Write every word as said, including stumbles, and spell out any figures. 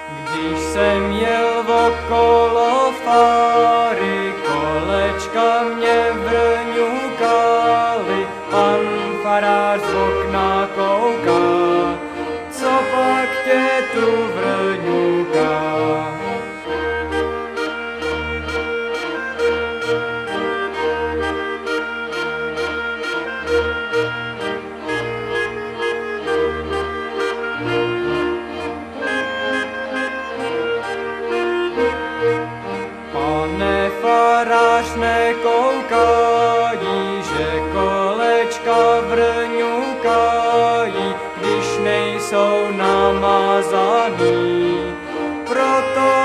Když jsem jel okolo fary, kolečka mě vrňukaly, pan farář z okna kouká, co pak tě tu vrňuká. Pane farář, nekoukají, že kolečka vrňukají, když nejsou namazaný, proto